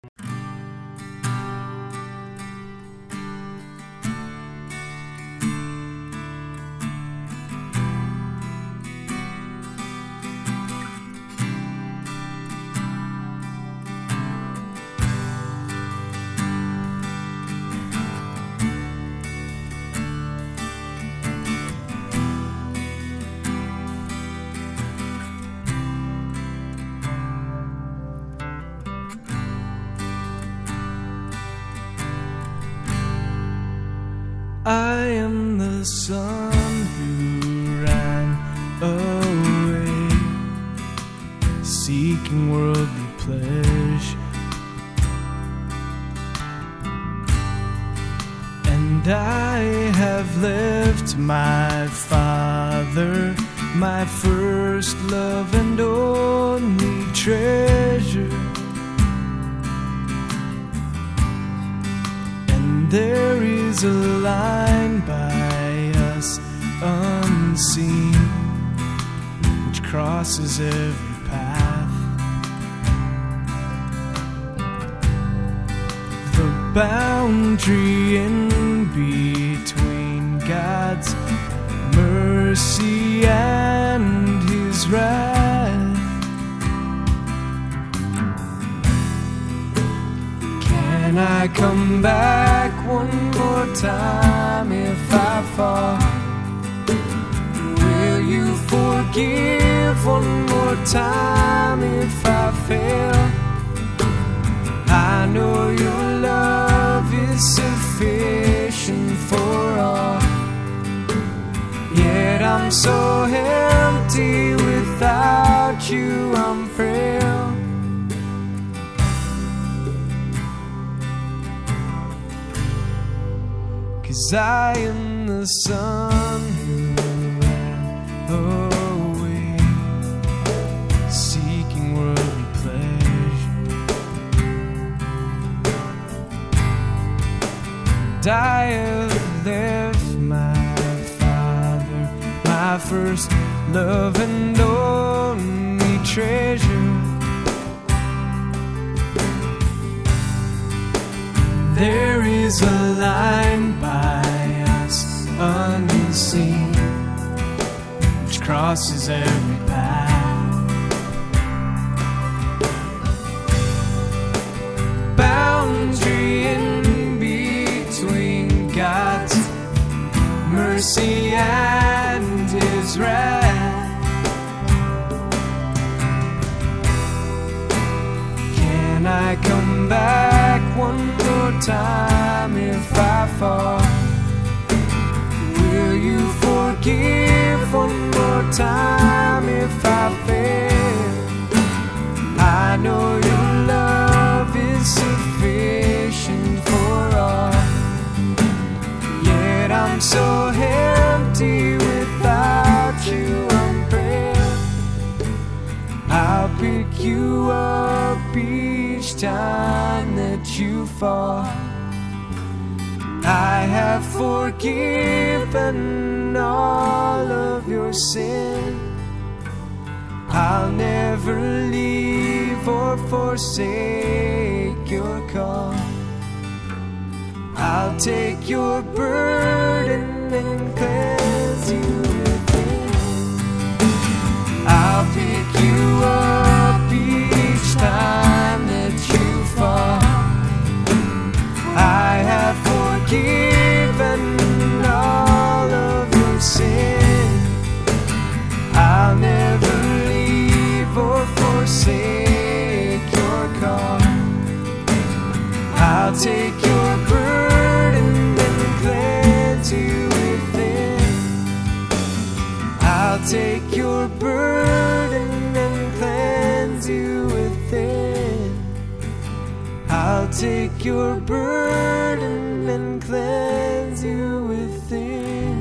I am the son who ran away, seeking worldly pleasure, and I have left my father, my first love and only treasure. There is a line by us unseen, which crosses every path. The boundary in between God's mercy and His wrath. Can I come back one more time if I fall? Will you forgive one more time if I fail? I know your love is sufficient for all, yet I'm so empty without you, I'm frail. 'Cause I am the son who ran away, seeking worldly pleasure. And I have left my father, my first love and only treasure. There is a line by us unseen, which crosses every path. Boundary in between God's mercy and His wrath. Can I come back one more time if I fall? Will you forgive one more time if I fail? I know your love is sufficient for all, yet I'm so empty without you, I'm frail. I'll pick you up each time that you fall. I have forgiven all of your sin. I'll never leave or forsake your call. I'll take your burden and cleanse you within. I'll pick you up each time that you fall. I have forgiven all of your sin. I'll never leave or forsake your call. I'll take your burden and cleanse you within. I'll take your burden and cleanse you within. I'll take your burden and cleanse you within.